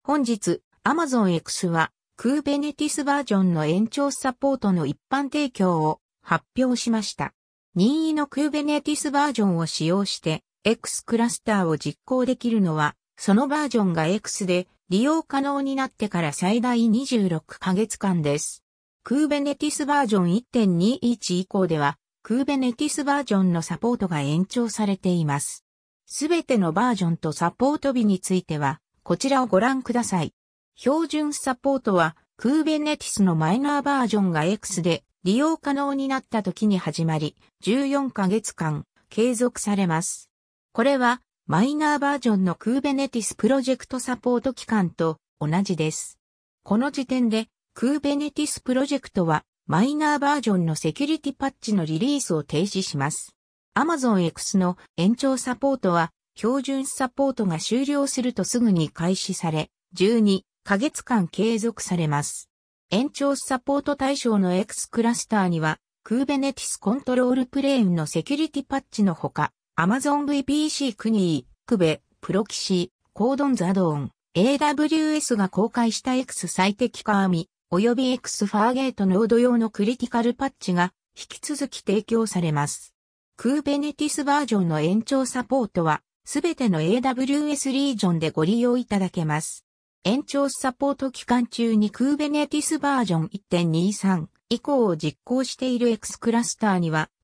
本日、Amazon X は Kubernetes バージョンの延長サポートの一般提供を発表しました。任意の Kubernetes バージョンを使用して X クラスターを実行できるのは、そのバージョンが X で利用可能になってから最大26ヶ月間です。Kubernetes バージョン 1.21 以降では、Kubernetes バージョンのサポートが延長されています。すべてのバージョンとサポート日については、こちらをご覧ください。標準サポートは Kubernetes のマイナーバージョンが X で利用可能になった時に始まり、14ヶ月間継続されます。これはマイナーバージョンの Kubernetes プロジェクトサポート期間と同じです。この時点で Kubernetes プロジェクトはマイナーバージョンのセキュリティパッチのリリースを停止します。Amazon X の延長サポートは標準サポートが終了するとすぐに開始され、12ヶ月間継続されます。延長サポート対象の X クラスターには、Kubernetes コントロールプレーンのセキュリティパッチのほか、Amazon VPC クニー、Kube、プロキシー、コードンザドーン、AWS が公開した X 最適化編み、及び X ファーゲートノード用のクリティカルパッチが引き続き提供されます。Kubernetes バージョンの延長サポートは、すべての AWS リージョンでご利用いただけます。延長サポート期間中に Kubernetes バージョン 1.23 以降を実行している X クラスターには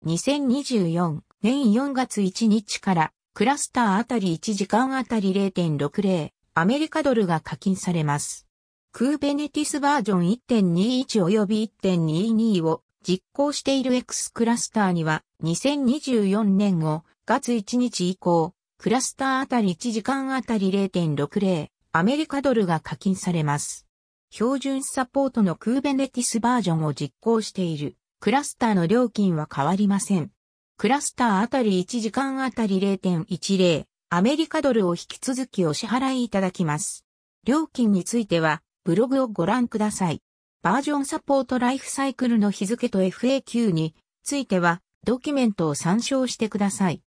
2024年4月1日からクラスターあたり1時間あたり 0.60 アメリカドルが課金されます。Kubernetes バージョン 1.21 及び 1.22 を実行している X クラスターには2024年5月1日以降クラスターあたり1時間あたり 0.60 アメリカドルが課金されます。標準サポートの Kubernetes バージョンを実行しているクラスターの料金は変わりません。クラスターあたり1時間あたり 0.10 アメリカドルを引き続きお支払いいただきます。料金についてはブログをご覧ください。バージョンサポートライフサイクルの日付と FAQ についてはドキュメントを参照してください。